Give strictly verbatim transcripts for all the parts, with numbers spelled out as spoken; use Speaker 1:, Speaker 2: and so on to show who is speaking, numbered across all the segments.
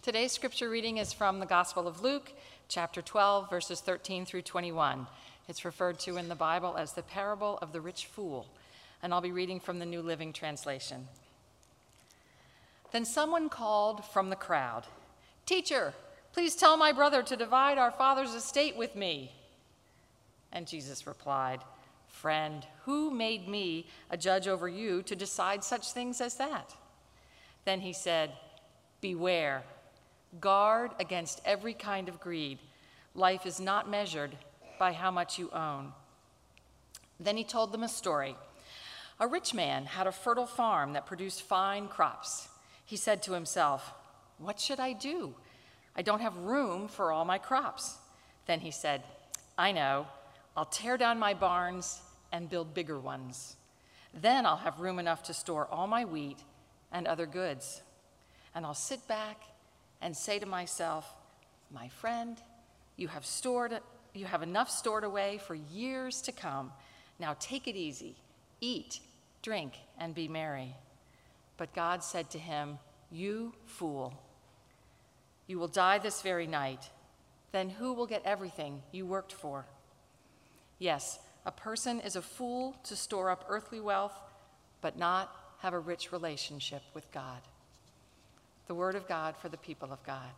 Speaker 1: Today's scripture reading is from the Gospel of Luke, chapter twelve, verses thirteen through twenty-one. It's referred to in the Bible as the parable of the rich fool, and I'll be reading from the New Living Translation. Then someone called from the crowd, "Teacher, please tell my brother to divide our father's estate with me." And Jesus replied, "Friend, who made me a judge over you to decide such things as that?" Then he said, "Beware. Guard against every kind of greed. Life is not measured by how much you own." Then he told them a story. A rich man had a fertile farm that produced fine crops. He said to himself, "What should I do? I don't have room for all my crops." Then he said, "I know. I'll tear down my barns and build bigger ones. Then I'll have room enough to store all my wheat and other goods. And I'll sit back and say to myself, 'My friend, you have stored, you have enough stored away for years to come. Now take it easy, eat, drink, and be merry.' But God said to him, 'You fool, you will die this very night. Then who will get everything you worked for?' Yes, a person is a fool to store up earthly wealth, but not have a rich relationship with God." The word of God for the people of God.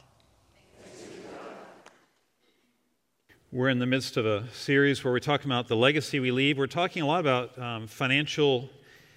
Speaker 2: We're in the midst of a series where we're talking about the legacy we leave. We're talking a lot about um, financial,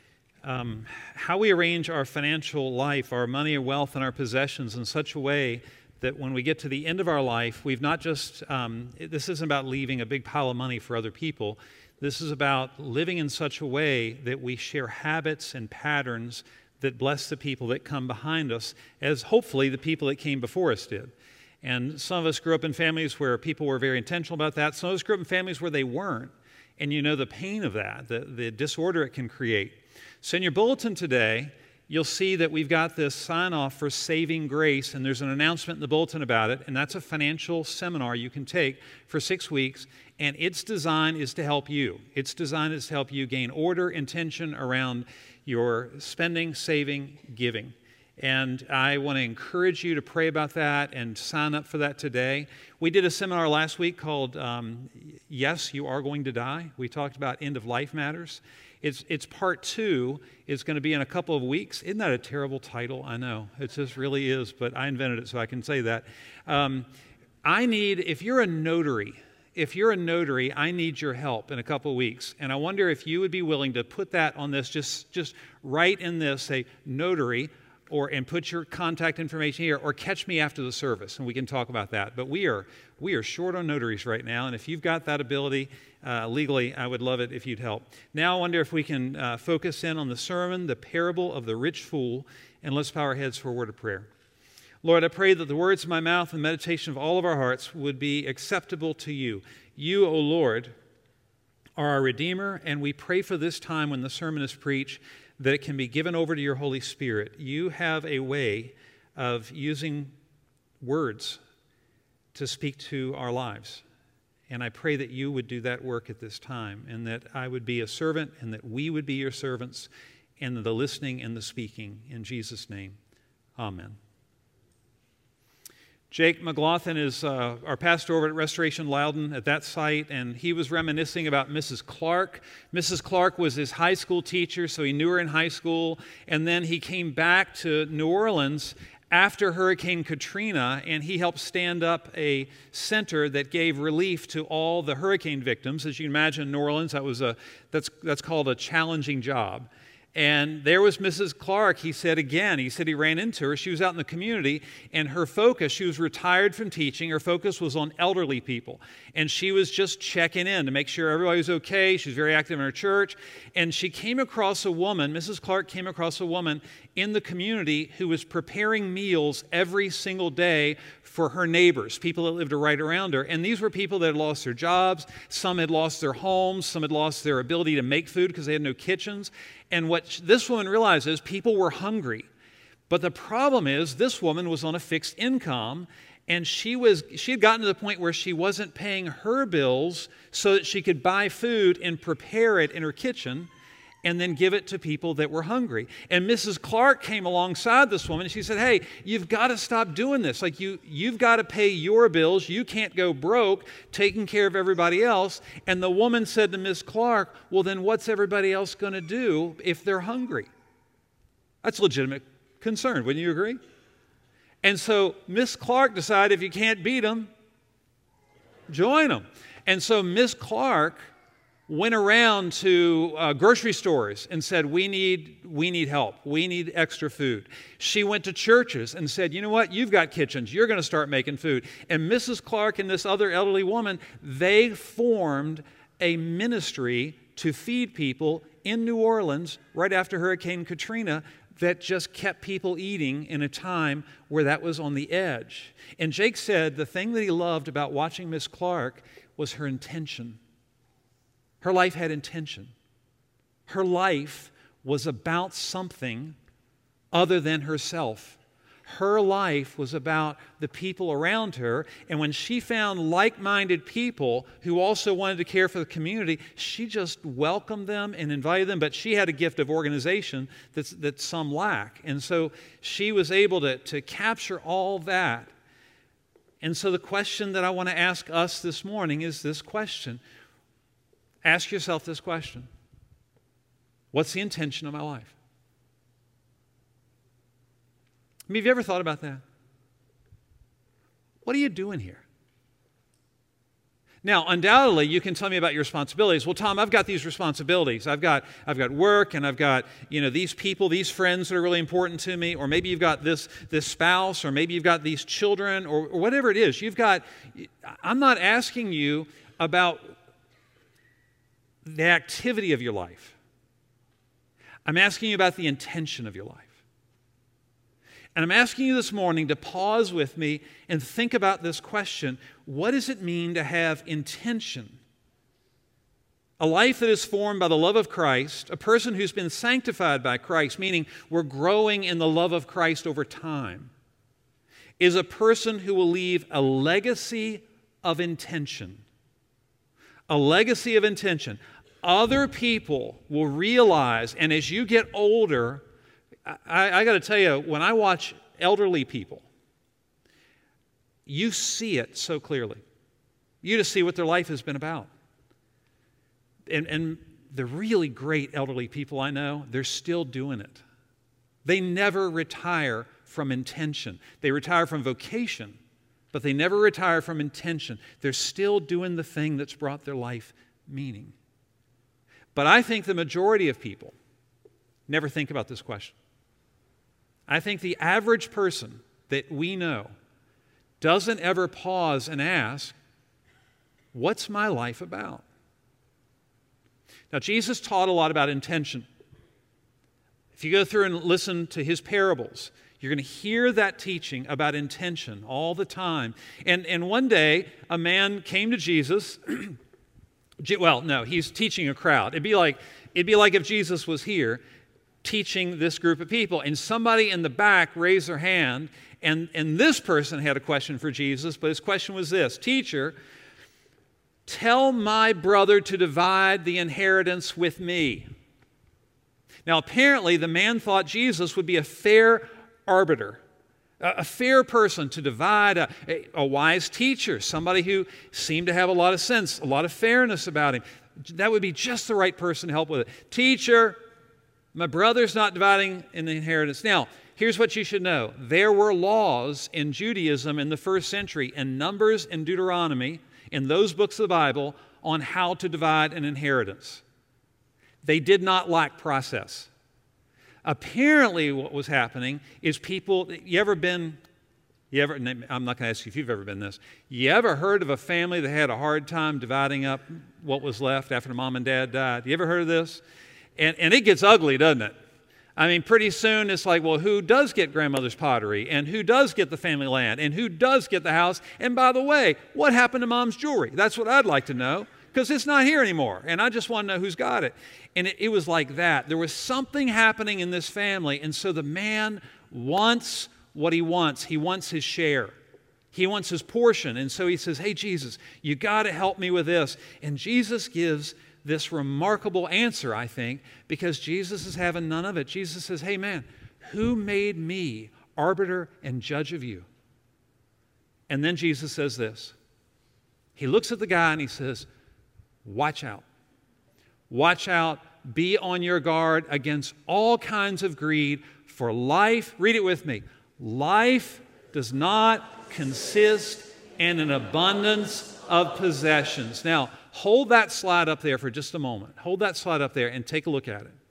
Speaker 2: um, how we arrange our financial life, our money and wealth and our possessions in such a way that when we get to the end of our life, we've not just, um, this isn't about leaving a big pile of money for other people. This is about living in such a way that we share habits and patterns that bless the people that come behind us, as hopefully the people that came before us did. And some of us grew up in families where people were very intentional about that. Some of us grew up in families where they weren't. And you know the pain of that, the, the disorder it can create. So in your bulletin today, you'll see that we've got this sign-off for Saving Grace, and there's an announcement in the bulletin about it, and that's a financial seminar you can take for six weeks, and its design is to help you. Its design is to help you gain order, intention around your spending, saving, giving. And I want to encourage you to pray about that and sign up for that today. We did a seminar last week called um, Yes, You Are Going to Die. We talked about end-of-life matters. It's, it's part two. It's going to be in a couple of weeks. Isn't that a terrible title? I know. It just really is, but I invented it so I can say that. Um, I need, if you're a notary, if you're a notary, I need your help in a couple of weeks. And I wonder if you would be willing to put that on this, just, just write in this, say, notary, or and put your contact information here, or catch me after the service, and we can talk about that. But we are we are short on notaries right now, and if you've got that ability uh, legally, I would love it if you'd help. Now I wonder if we can uh, focus in on the sermon, the parable of the rich fool, and let's bow our heads for a word of prayer. Lord, I pray that the words of my mouth and the meditation of all of our hearts would be acceptable to you. You, O Lord, are our Redeemer, and we pray for this time when the sermon is preached, that it can be given over to your Holy Spirit. You have a way of using words to speak to our lives. And I pray that you would do that work at this time, and that I would be a servant, and that we would be your servants in the listening and the speaking. In Jesus' name, amen. Jake McLaughlin is uh, our pastor over at Restoration Loudon at that site, and he was reminiscing about Missus Clark. Missus Clark was his high school teacher, so he knew her in high school, and then he came back to New Orleans after Hurricane Katrina, and he helped stand up a center that gave relief to all the hurricane victims. As you can imagine, New Orleans, that was a that's that's called a challenging job. And there was Missus Clark, he said again, he said he ran into her. She was out in the community, and her focus, she was retired from teaching, her focus was on elderly people. And she was just checking in to make sure everybody was okay. She was very active in her church. And she came across a woman, Missus Clark came across a woman in the community who was preparing meals every single day for her neighbors, people that lived right around her. And these were people that had lost their jobs, some had lost their homes, some had lost their ability to make food because they had no kitchens. And what this woman realized is people were hungry. But the problem is this woman was on a fixed income, and she was she had gotten to the point where she wasn't paying her bills so that she could buy food and prepare it in her kitchen. and then give it to people that were hungry. And Missus Clark came alongside this woman and she said, hey, you've got to stop doing this. Like you, you've got to pay your bills. You can't go broke taking care of everybody else. And the woman said to Miss Clark, well, then what's everybody else going to do if they're hungry? That's legitimate concern. Wouldn't you agree? And so Miss Clark decided if you can't beat them, join them. And so Miss Clark went around to uh, grocery stores and said, we need, we need help. We need extra food. She went to churches and said, you know what? You've got kitchens. You're going to start making food. And Missus Clark and this other elderly woman, they formed a ministry to feed people in New Orleans right after Hurricane Katrina that just kept people eating in a time where that was on the edge. And Jake said the thing that he loved about watching Miss Clark was her intention. Her life had intention. Her life was about something other than herself. Her life was about the people around her, and when she found like-minded people who also wanted to care for the community, she just welcomed them and invited them, but she had a gift of organization that's, that some lack. And so she was able to, to capture all that. And so the question that I want to ask us this morning is this question. Ask yourself this question. What's the intention of my life? I mean, have you ever thought about that? What are you doing here? Now, undoubtedly, you can tell me about your responsibilities. Well, Tom, I've got these responsibilities. I've got, I've got work, and I've got, you know, these people, these friends that are really important to me, or maybe you've got this, this spouse, or maybe you've got these children, or, or whatever it is. You've got, I'm not asking you about the activity of your life. I'm asking you about the intention of your life. And I'm asking you this morning to pause with me and think about this question. What does it mean to have intention? A life that is formed by the love of Christ, a person who's been sanctified by Christ, meaning we're growing in the love of Christ over time, is a person who will leave a legacy of intention. A legacy of intention. Other people will realize, and as you get older, I, I got to tell you, when I watch elderly people, you see it so clearly. You just see what their life has been about. And, and the really great elderly people I know, they're still doing it. They never retire from intention. They retire from vocation, but they never retire from intention. They're still doing the thing that's brought their life meaning. But I think the majority of people never think about this question. I think the average person that we know doesn't ever pause and ask, what's my life about? Now, Jesus taught a lot about intention. If you go through and listen to his parables, you're going to hear that teaching about intention all the time. And, and one day, a man came to Jesus. Well, no, he's teaching a crowd. It'd be like, it'd be like if Jesus was here teaching this group of people, and somebody in the back raised their hand, and, and this person had a question for Jesus, but his question was this: Teacher, tell my brother to divide the inheritance with me. Now, apparently, the man thought Jesus would be a fair arbiter, a, a fair person to divide, a, a, a wise teacher, somebody who seemed to have a lot of sense, a lot of fairness about him. That would be just the right person to help with it. Teacher, my brother's not dividing in the inheritance. Now, here's what you should know. There were laws in Judaism in the first century, in Numbers and Deuteronomy, in those books of the Bible, on how to divide an inheritance. They did not lack process. Apparently what was happening is people, you ever been, you ever, I'm not going to ask you if you've ever been this, you ever heard of a family that had a hard time dividing up what was left after mom and dad died? You ever heard of this? And, and it gets ugly, doesn't it? I mean, pretty soon it's like, well, who does get grandmother's pottery? And who does get the family land? And who does get the house? And by the way, what happened to mom's jewelry? That's what I'd like to know, because it's not here anymore. And I just want to know who's got it. And it, it was like that. There was something happening in this family. And so the man wants what he wants. He wants his share. He wants his portion. And so he says, hey, Jesus, you got to help me with this. And Jesus gives this remarkable answer, I think, because Jesus is having none of it. Jesus says, hey man, who made me arbiter and judge of you? And then Jesus says this. He looks at the guy and he says, watch out. Watch out. Be on your guard against all kinds of greed, for life, read it with me, life does not consist in an abundance of possessions. Now, hold that slide up there for just a moment. Hold that slide up there and take a look at it.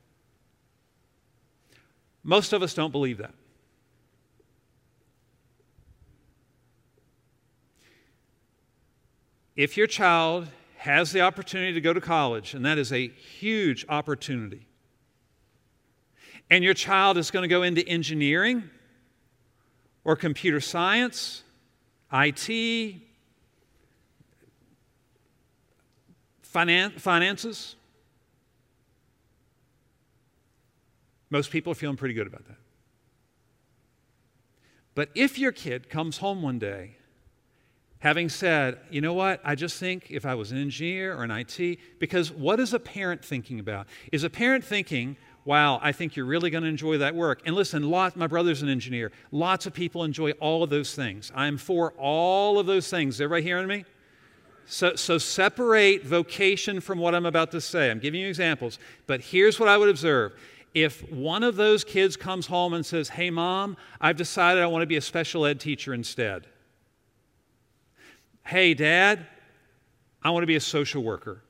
Speaker 2: Most of us don't believe that. If your child has the opportunity to go to college, and that is a huge opportunity, and your child is going to go into engineering or computer science, I T, finan- finances, most people are feeling pretty good about that. But if your kid comes home one day having said, you know what, I just think if I was an engineer or an I T, because what is a parent thinking about? Is a parent thinking, wow, I think you're really going to enjoy that work. And listen, lot, my brother's an engineer. Lots of people enjoy all of those things. I'm for all of those things. Is everybody hearing me? So, so separate vocation from what I'm about to say. I'm giving you examples. But here's what I would observe. If one of those kids comes home and says, hey, Mom, I've decided I want to be a special ed teacher instead. Hey, Dad, I want to be a social worker.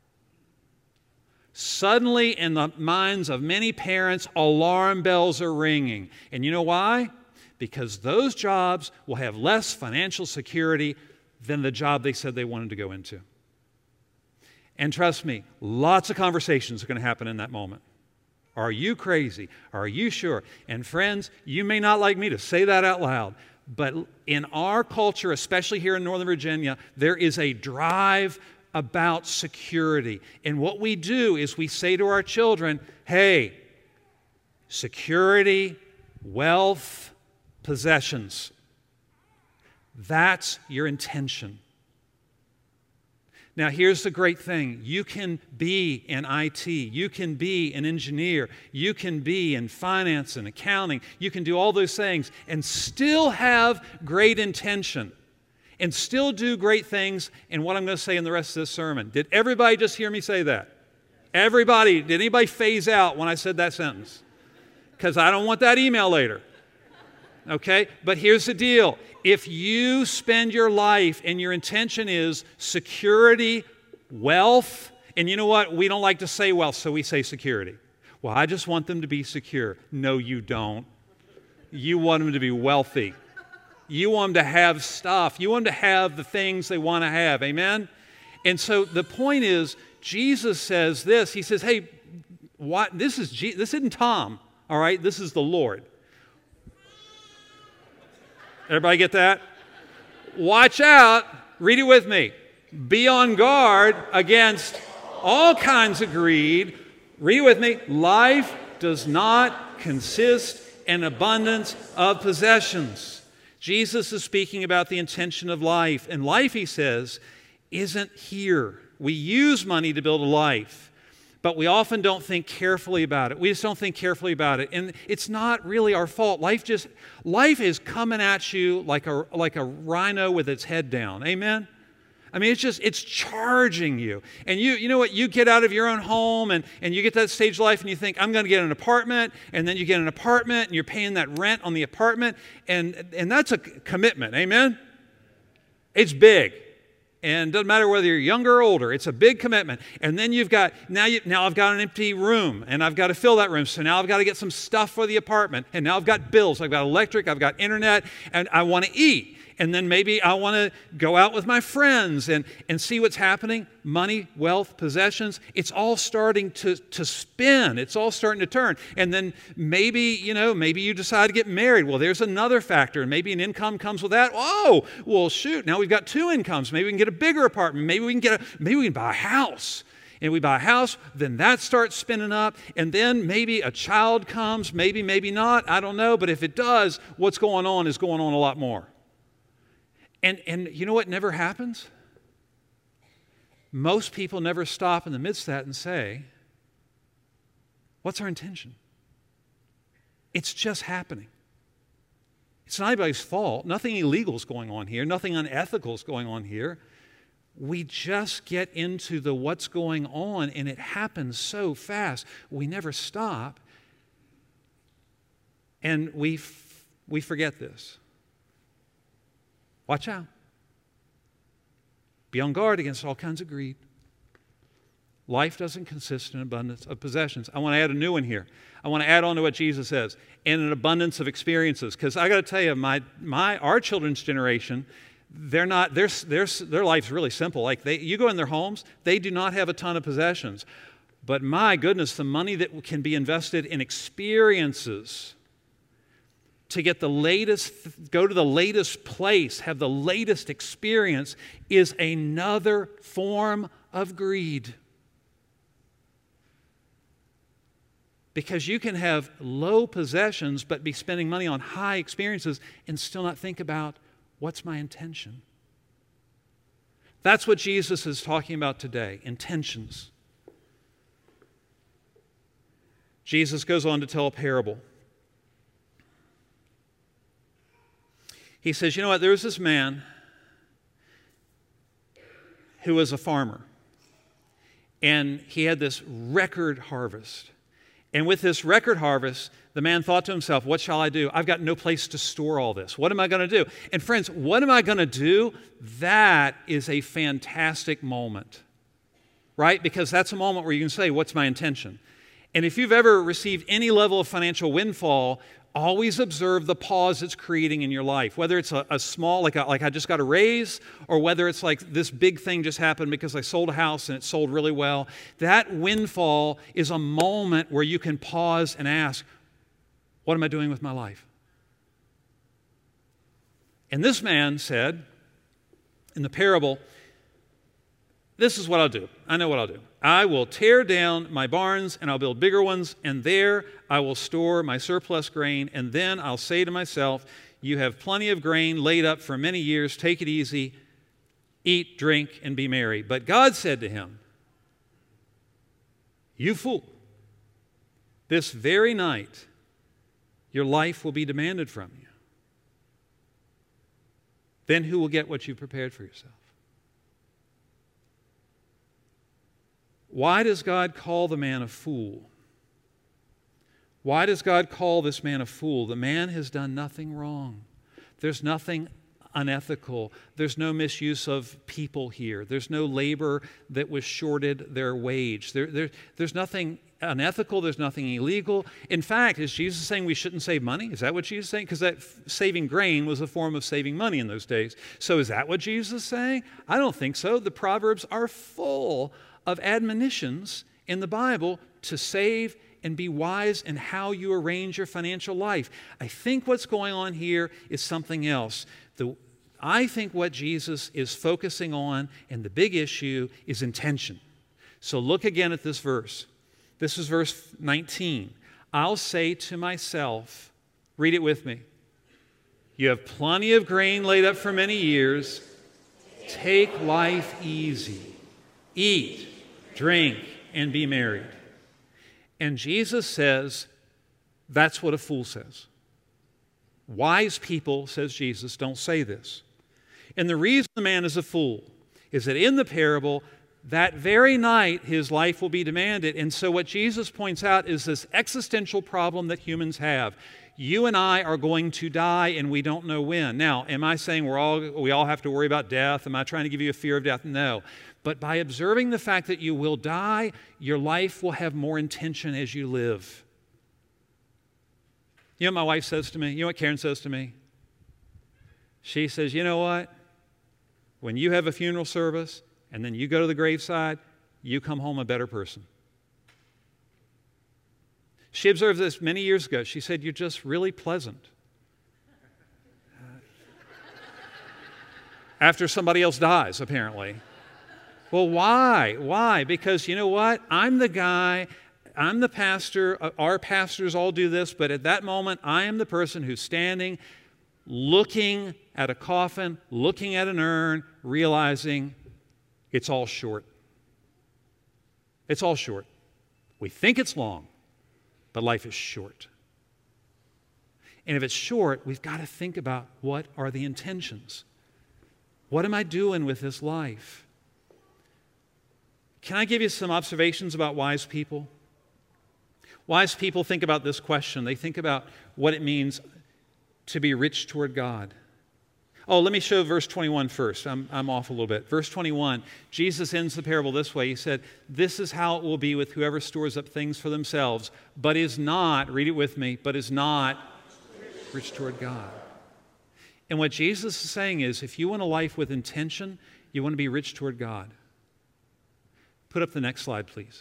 Speaker 2: Suddenly, in the minds of many parents, alarm bells are ringing. And you know why? Because those jobs will have less financial security than the job they said they wanted to go into. And trust me, lots of conversations are going to happen in that moment. Are you crazy? Are you sure? And friends, you may not like me to say that out loud, but in our culture, especially here in Northern Virginia, there is a drive about security. And what we do is we say to our children, hey, security, wealth, possessions. That's your intention. Now, here's the great thing. You can be in I T. You can be an engineer. You can be in finance and accounting. You can do all those things and still have great intention and still do great things in what I'm going to say in the rest of this sermon. Did everybody just hear me say that? Everybody, did anybody phase out when I said that sentence? Because I don't want that email later. Okay? But here's the deal. If you spend your life and your intention is security, wealth, and you know what? We don't like to say wealth, so we say security. Well, I just want them to be secure. No, you don't. You want them to be wealthy. You want them to have stuff. You want them to have the things they want to have. Amen? And so the point is, Jesus says this. He says, hey, what? This is Je- this isn't Tom, all right? This is the Lord. Everybody get that? Watch out. Read it with me. Be on guard against all kinds of greed. Read it with me. Life does not consist in abundance of possessions. Jesus is speaking about the intention of life. And life, he says, isn't here. We use money to build a life, but we often don't think carefully about it. We just don't think carefully about it. And it's not really our fault. Life just, life is coming at you like a, like a rhino with its head down. Amen? I mean, it's just, it's charging you. And you, you know what? You get out of your own home and, and you get to that stage of life and you think, I'm going to get an apartment. And then you get an apartment and you're paying that rent on the apartment. And, and that's a commitment. Amen? It's big. And it doesn't matter whether you're younger or older, it's a big commitment. And then you've got, now, you, now I've got an empty room, and I've got to fill that room. So now I've got to get some stuff for the apartment. And now I've got bills. I've got electric, I've got internet, and I want to eat. And then maybe I want to go out with my friends and, and see what's happening. Money, wealth, possessions, it's all starting to, to spin. It's all starting to turn. And then maybe, you know, maybe you decide to get married. Well, there's another factor. And maybe an income comes with that. Oh, well, shoot, now we've got two incomes. Maybe we can get a bigger apartment. Maybe we can get a, maybe we can buy a house. And we buy a house, then that starts spinning up. And then maybe a child comes, maybe, maybe not. I don't know. But if it does, what's going on is going on a lot more. And, and you know what never happens? most people never stop in the midst of that and say, what's our intention? It's just happening. It's not anybody's fault. Nothing illegal is going on here. Nothing unethical is going on here. We just get into the what's going on, and it happens so fast. We never stop, and we, f- we forget this. Watch out. Be on guard against all kinds of greed. Life doesn't consist in abundance of possessions. I want to add a new one here. I want to add on to what Jesus says, and an abundance of experiences. Because I got to tell you, my, my, our children's generation, they're not, their, their, their life's really simple. Like they, you go in their homes, they do not have a ton of possessions. But my goodness, the money that can be invested in experiences to get the latest, go to the latest place, have the latest experience is another form of greed. Because you can have low possessions but be spending money on high experiences and still not think about what's my intention. That's what Jesus is talking about today, intentions. Jesus goes on to tell a parable. He says, you know what, there was this man who was a farmer, and he had this record harvest. And with this record harvest, the man thought to himself, what shall I do? I've got no place to store all this. What am I going to do? And friends, what am I going to do? That is a fantastic moment, right? Because that's a moment where you can say, what's my intention? And if you've ever received any level of financial windfall, always observe the pause it's creating in your life, whether it's a, a small, like, a, like I just got a raise, or whether it's like this big thing just happened because I sold a house and it sold really well. That windfall is a moment where you can pause and ask, what am I doing with my life? And this man said, in the parable, this is what I'll do. I know what I'll do. I will tear down my barns and I'll build bigger ones, and there I will store my surplus grain, and then I'll say to myself, you have plenty of grain laid up for many years. Take it easy. Eat, drink, and be merry. But God said to him, you fool, this very night your life will be demanded from you. Then who will get what you prepared for yourself? Why does God call the man a fool? Why does God call this man a fool? The man has done nothing wrong. There's nothing unethical. There's no misuse of people here. There's no labor that was shorted their wage. There, there, there's nothing unethical. There's nothing illegal. In fact, is Jesus saying we shouldn't save money? Is that what Jesus is saying? Because that f- saving grain was a form of saving money in those days. So is that what Jesus is saying? I don't think so. The Proverbs are full of admonitions in the Bible to save and be wise in how you arrange your financial life. I think what's going on here is something else. The, I think what Jesus is focusing on, and the big issue, is intention. So look again at this verse. This is verse nineteen. I'll say to myself, read it with me. You have plenty of grain laid up for many years. Take life easy. Eat, drink, and be merry. And Jesus says, that's what a fool says. Wise people, says Jesus, don't say this. And the reason the man is a fool is that in the parable, that very night his life will be demanded. And so what Jesus points out is this existential problem that humans have. You and I are going to die, and we don't know when. Now, am I saying we're all, we all have to worry about death? Am I trying to give you a fear of death? No. But by observing the fact that you will die, your life will have more intention as you live. You know what my wife says to me? You know what Karen says to me? She says, you know what? When you have a funeral service and then you go to the graveside, you come home a better person. She observed this many years ago. She said, you're just really pleasant. After somebody else dies, apparently. Well, why? Why? Because you know what? I'm the guy, I'm the pastor, our pastors all do this, but at that moment, I am the person who's standing, looking at a coffin, looking at an urn, realizing it's all short. It's all short. We think it's long, but life is short. And if it's short, we've got to think about what are the intentions. What am I doing with this life? Can I give you some observations about wise people? Wise people think about this question. They think about what it means to be rich toward God. Oh, let me show verse twenty-one first. I'm, I'm off a little bit. Verse twenty-one, Jesus ends the parable this way. He said, "This is how it will be with whoever stores up things for themselves, but is not," read it with me, "but is not rich toward God." And what Jesus is saying is, if you want a life with intention, you want to be rich toward God. Put up the next slide, please.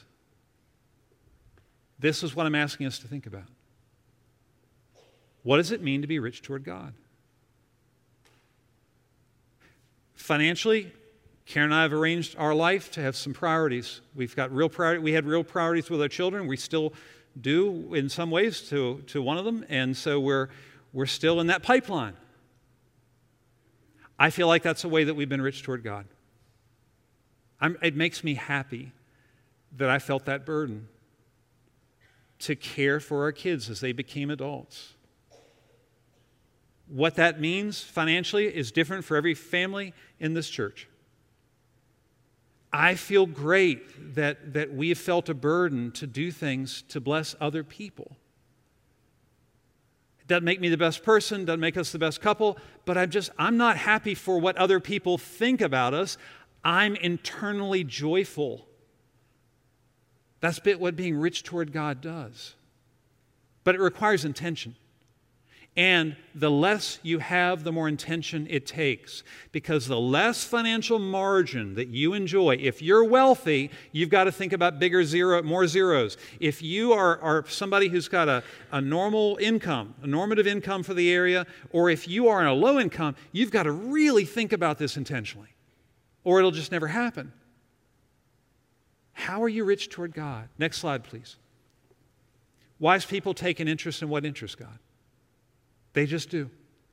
Speaker 2: This is what I'm asking us to think about. What does it mean to be rich toward God? Financially, Karen and I have arranged our life to have some priorities. We've got real priority. We had real priorities with our children. We still do in some ways to, to one of them, and so we're we're still in that pipeline. I feel like that's a way that we've been rich toward God. I'm, it makes me happy that I felt that burden to care for our kids as they became adults. What that means financially is different for every family in this church. I feel great that, that we have felt a burden to do things to bless other people. It doesn't make me the best person, doesn't make us the best couple, but I'm just, I'm not happy for what other people think about us. I'm internally joyful. That's bit what being rich toward God does. But it requires intention. And the less you have, the more intention it takes. Because the less financial margin that you enjoy, if you're wealthy, you've got to think about bigger zero, more zeros. If you are, are somebody who's got a, a normal income, a normative income for the area, or if you are in a low income, you've got to really think about this intentionally, or it'll just never happen. How are you rich toward God? Next slide, please. Wise people take an interest in what interests God. They just do.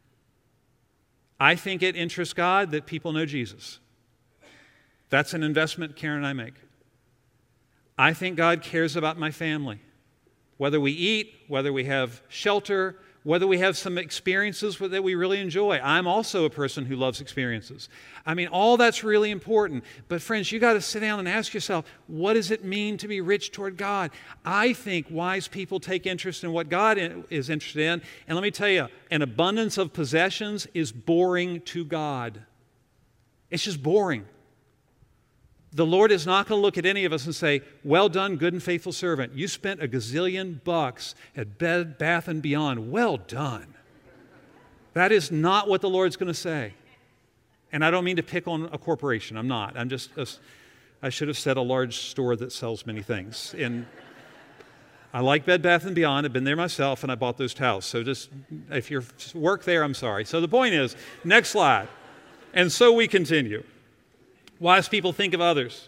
Speaker 2: I think it interests God that people know Jesus. That's an investment Karen and I make. I think God cares about my family. Whether we eat, whether we have shelter, whether we have some experiences that we really enjoy. I'm also a person who loves experiences. I mean, all that's really important. But friends, you got to sit down and ask yourself, what does it mean to be rich toward God? I think wise people take interest in what God is interested in. And let me tell you, an abundance of possessions is boring to God. It's just boring. The Lord is not going to look at any of us and say, "Well done, good and faithful servant. You spent a gazillion bucks at Bed Bath and Beyond. Well done." That is not what the Lord's going to say. And I don't mean to pick on a corporation. I'm not. I'm just, a, I should have said a large store that sells many things. And I like Bed Bath and Beyond. I've been there myself, and I bought those towels. So just, if you work there, I'm sorry. So the point is, next slide. And so we continue. Wise people think of others.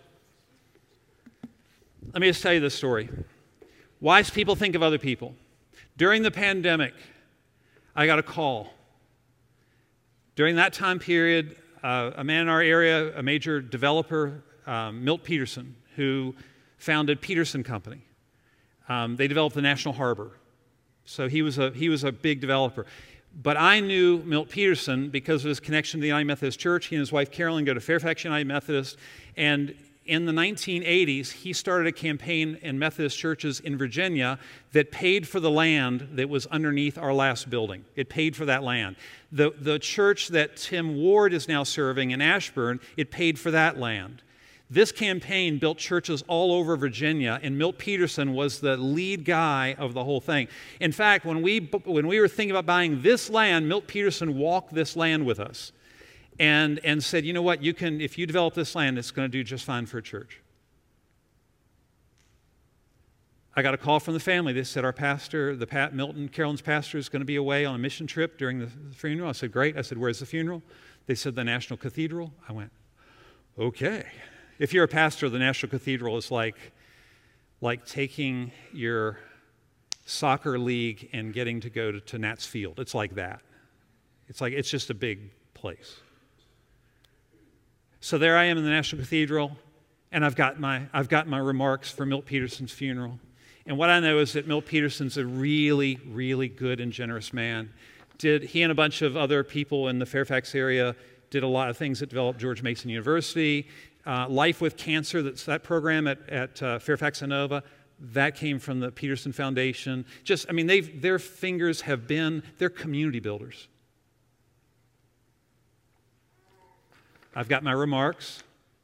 Speaker 2: Let me just tell you this story. Wise people think of other people. During the pandemic, I got a call. During that time period, uh, a man in our area, a major developer, um, Milt Peterson, who founded Peterson Company. Um, they developed the National Harbor. So he was a, he was a big developer. But I knew Milt Peterson because of his connection to the United Methodist Church. He and his wife Carolyn go to Fairfax United Methodist. And in the nineteen eighties, he started a campaign in Methodist churches in Virginia that paid for the land that was underneath our last building. It paid for that land. The, the church that Tim Ward is now serving in Ashburn, it paid for that land. This campaign built churches all over Virginia, and Milt Peterson was the lead guy of the whole thing. In fact, when we, when we were thinking about buying this land, Milt Peterson walked this land with us and, and said, you know what, you can, if you develop this land, it's going to do just fine for a church. I got a call from the family. They said, our pastor, the Pat Milton, Carolyn's pastor, is going to be away on a mission trip during the funeral. I said, great. I said, where's the funeral? They said, the National Cathedral. I went, okay. If you're a pastor, the National Cathedral is like, like taking your soccer league and getting to go to, to Nats Field. It's like that. It's like, it's just a big place. So there I am in the National Cathedral, and I've got my, I've got my remarks for Milt Peterson's funeral. And what I know is that Milt Peterson's a really, really good and generous man. Did, he and a bunch of other people in the Fairfax area did a lot of things that developed George Mason University. Uh, Life with Cancer, that's that program at, at uh, Fairfax Inova, that came from the Peterson Foundation. Just, I mean, they've, their fingers have been, they're community builders. I've got my remarks.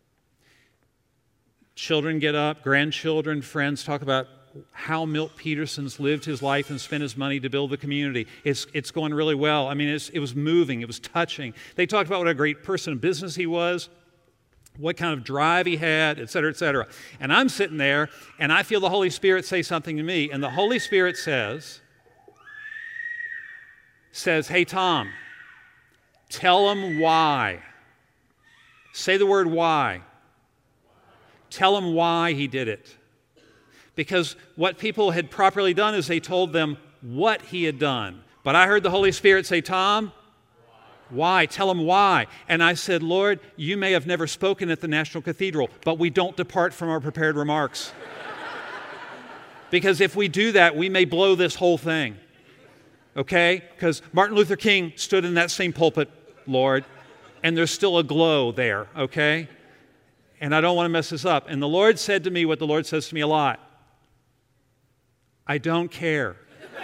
Speaker 2: Children get up, grandchildren, friends talk about how Milt Peterson's lived his life and spent his money to build the community. It's, it's going really well. I mean, it's, it was moving. It was touching. They talked about what a great person of business he was, what kind of drive he had, et cetera, et cetera. And I'm sitting there, and I feel the Holy Spirit say something to me. And the Holy Spirit says, says, hey, Tom, tell him why. Say the word why. Tell him why he did it. Because what people had properly done is they told them what he had done. But I heard the Holy Spirit say, Tom, why? Tell him why. And I said, Lord, you may have never spoken at the National Cathedral, but we don't depart from our prepared remarks. Because if we do that, we may blow this whole thing. Okay? Because Martin Luther King stood in that same pulpit, Lord, and there's still a glow there, okay? And I don't want to mess this up. And the Lord said to me what the Lord says to me a lot. I don't care.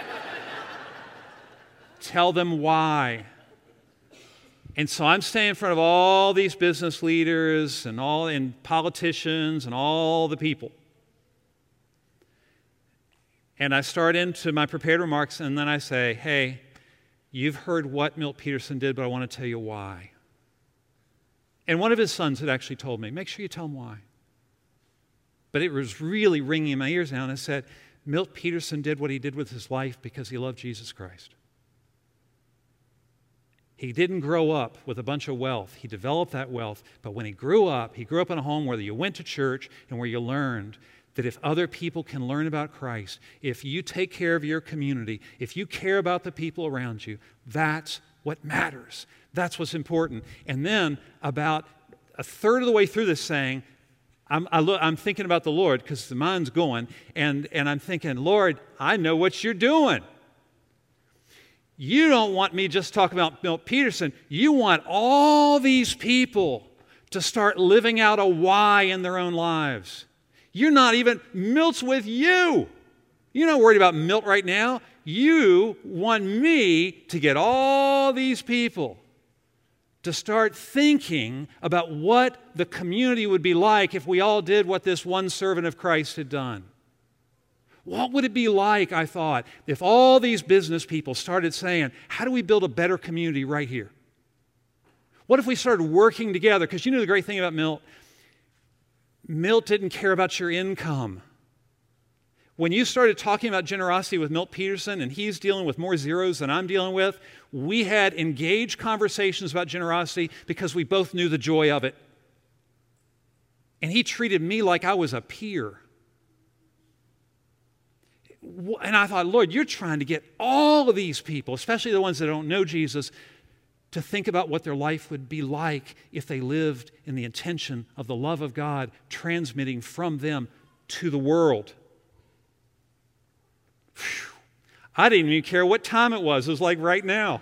Speaker 2: Tell them why. And so I'm standing in front of all these business leaders and all and politicians and all the people. And I start into my prepared remarks, and then I say, hey, you've heard what Milt Peterson did, but I want to tell you why. And one of his sons had actually told me, make sure you tell him why. But it was really ringing in my ears now, and I said, Milt Peterson did what he did with his life because he loved Jesus Christ. He didn't grow up with a bunch of wealth. He developed that wealth. But when he grew up, he grew up in a home where you went to church and where you learned that if other people can learn about Christ, if you take care of your community, if you care about the people around you, that's what matters. That's what's important. And then about a third of the way through this saying, I'm, I look, I'm thinking about the Lord because the mind's going, and, and I'm thinking, Lord, I know what you're doing. You don't want me just talking about Milt Peterson. You want all these people to start living out a why in their own lives. You're not even, Milt's with you. You're not worried about Milt right now. You want me to get all these people to start thinking about what the community would be like if we all did what this one servant of Christ had done. What would it be like, I thought, if all these business people started saying, how do we build a better community right here? What if we started working together? Because you know the great thing about Milt? Milt didn't care about your income. When you started talking about generosity with Milt Peterson, and he's dealing with more zeros than I'm dealing with, we had engaged conversations about generosity because we both knew the joy of it. And he treated me like I was a peer. And I thought, Lord, you're trying to get all of these people, especially the ones that don't know Jesus, to think about what their life would be like if they lived in the intention of the love of God transmitting from them to the world. Whew. I didn't even care what time it was. It was like right now.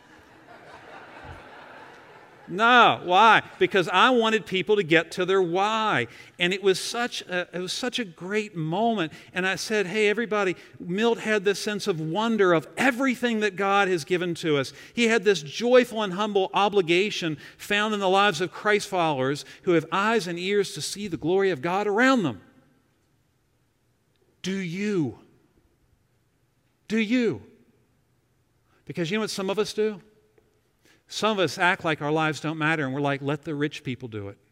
Speaker 2: No, why? Because I wanted people to get to their why. And it was such a, it was such a great moment. And I said, hey, everybody, Milt had this sense of wonder of everything that God has given to us. He had this joyful and humble obligation found in the lives of Christ followers who have eyes and ears to see the glory of God around them. Do you? Do you? Because you know what some of us do? Some of us act like our lives don't matter, and we're like, let the rich people do it.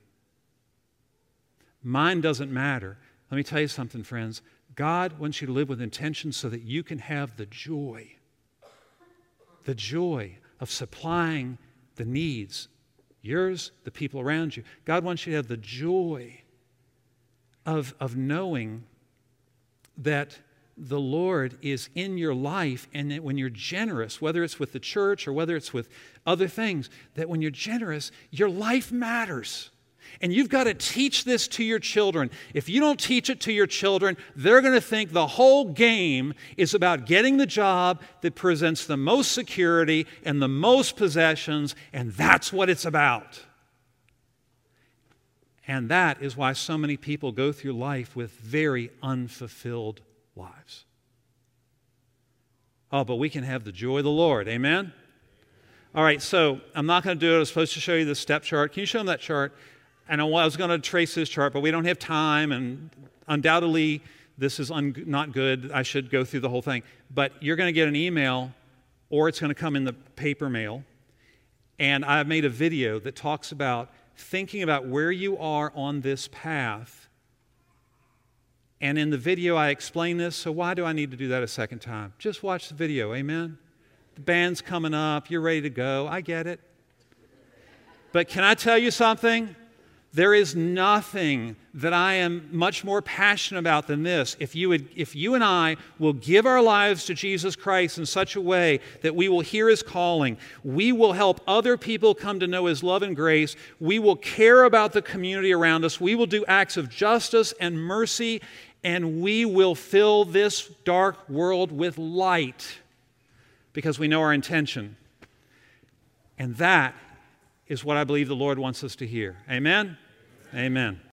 Speaker 2: Mine doesn't matter. Let me tell you something, friends. God wants you to live with intention so that you can have the joy, the joy of supplying the needs, yours, the people around you. God wants you to have the joy of, of knowing that the Lord is in your life, and that when you're generous, whether it's with the church or whether it's with other things, that when you're generous, your life matters. And you've got to teach this to your children. If you don't teach it to your children, they're going to think the whole game is about getting the job that presents the most security and the most possessions, and that's what it's about. And that is why so many people go through life with very unfulfilled lives. Oh, but we can have the joy of the Lord. Amen? All right, so I'm not going to do it. I was supposed to show you the step chart. Can you show them that chart? And I was going to trace this chart, but we don't have time, and undoubtedly this is un- not good. I should go through the whole thing. But you're going to get an email, or it's going to come in the paper mail, and I've made a video that talks about thinking about where you are on this path. And in the video I explain this, so why do I need to do that a second time? Just watch the video, amen? The band's coming up, you're ready to go, I get it. But can I tell you something? There is nothing that I am much more passionate about than this. If you would, if you and I will give our lives to Jesus Christ in such a way that we will hear His calling, we will help other people come to know His love and grace, we will care about the community around us, we will do acts of justice and mercy, and we will fill this dark world with light because we know our intention. And that is what I believe the Lord wants us to hear. Amen? Amen.